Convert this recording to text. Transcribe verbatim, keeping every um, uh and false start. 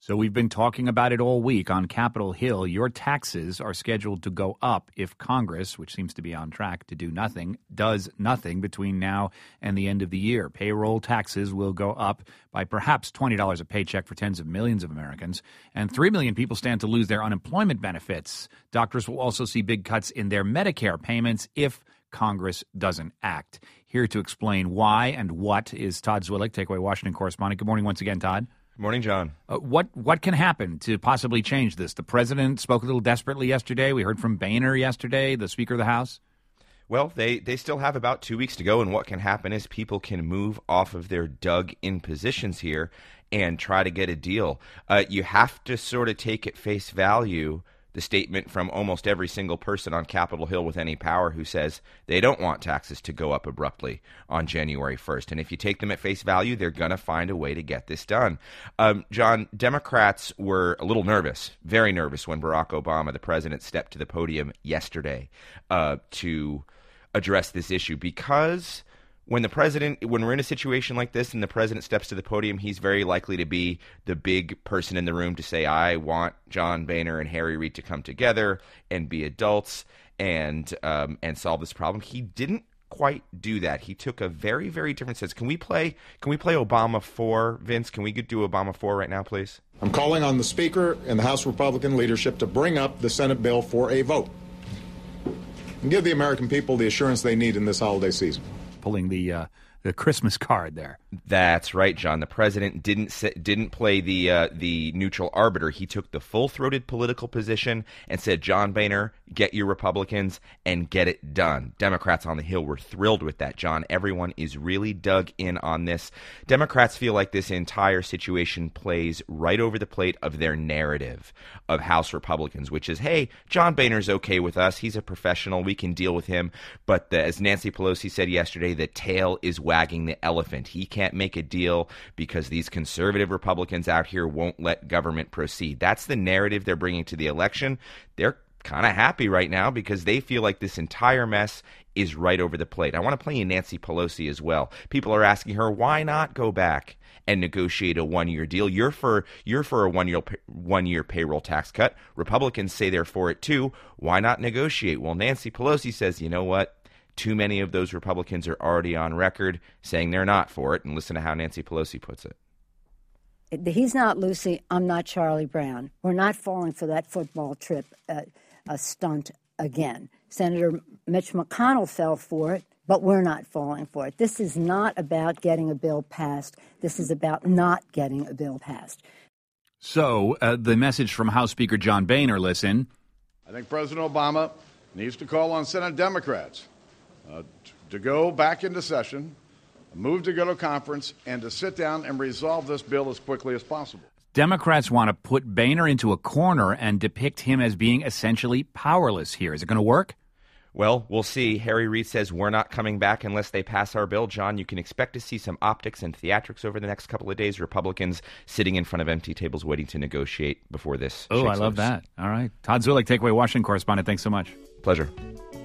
So we've been talking about it all week on Capitol Hill. Your taxes are scheduled to go up if Congress, which seems to be on track to do nothing, does nothing between now and the end of the year. Payroll taxes will go up by perhaps twenty dollars a paycheck for tens of millions of Americans, and three million people stand to lose their unemployment benefits. Doctors will also see big cuts in their Medicare payments if Congress doesn't act. Here to explain why and what is Todd Zwillich, Takeaway Washington correspondent. Good morning once again, Todd. Good morning, John. Uh, what what can happen to possibly change this? The president spoke a little desperately yesterday. We heard from Boehner yesterday, the Speaker of the House. Well, they, they still have about two weeks to go, and what can happen is people can move off of their dug-in positions here and try to get a deal. Uh, you have to sort of take at face value the statement from almost every single person on Capitol Hill with any power who says they don't want taxes to go up abruptly on January first. And if you take them at face value, they're going to find a way to get this done. Um, John, Democrats were a little nervous, very nervous, when Barack Obama, the president, stepped to the podium yesterday uh, to address this issue, because when the president, when we're in a situation like this and the president steps to the podium, he's very likely to be the big person in the room to say, I want John Boehner and Harry Reid to come together and be adults and um, and solve this problem. He didn't quite do that. He took a very, very different stance. Can we play, can we play Obama four, Vince? Can we do Obama four right now, please? I'm calling on the Speaker and the House Republican leadership to bring up the Senate bill for a vote and give the American people the assurance they need in this holiday season. Pulling the uh, the Christmas card there. That's right, John. The president didn't sit, didn't play the uh, the neutral arbiter. He took the full-throated political position and said, John Boehner, get your Republicans and get it done. Democrats on the Hill were thrilled with that, John. Everyone is really dug in on this. Democrats feel like this entire situation plays right over the plate of their narrative of House Republicans, which is, hey, John Boehner's okay with us. He's a professional. We can deal with him. But the, as Nancy Pelosi said yesterday, the tail is wagging the elephant. He can't make a deal because these conservative Republicans out here won't let government proceed. That's the narrative they're bringing to the election. They're kind of happy right now because they feel like this entire mess is right over the plate. I want to play you Nancy Pelosi as well. People are asking her, why not go back and negotiate a one-year deal? You're for you're for a one-year one-year payroll tax cut. Republicans say they're for it too. Why not negotiate? Well, Nancy Pelosi says, you know what? Too many of those Republicans are already on record saying they're not for it. And listen to how Nancy Pelosi puts it. He's not Lucy. I'm not Charlie Brown. We're not falling for that football trip uh, a stunt again. Senator Mitch McConnell fell for it, but we're not falling for it. This is not about getting a bill passed. This is about not getting a bill passed. So uh, the message from House Speaker John Boehner, listen. I think President Obama needs to call on Senate Democrats Uh, to go back into session, move to go to conference, and to sit down and resolve this bill as quickly as possible. Democrats want to put Boehner into a corner and depict him as being essentially powerless here. Is it going to work? Well, we'll see. Harry Reid says we're not coming back unless they pass our bill. John, you can expect to see some optics and theatrics over the next couple of days. Republicans sitting in front of empty tables waiting to negotiate before this. Oh, I love loose. that. All right. Todd Zwillich, Takeaway Washington correspondent. Thanks so much. Pleasure.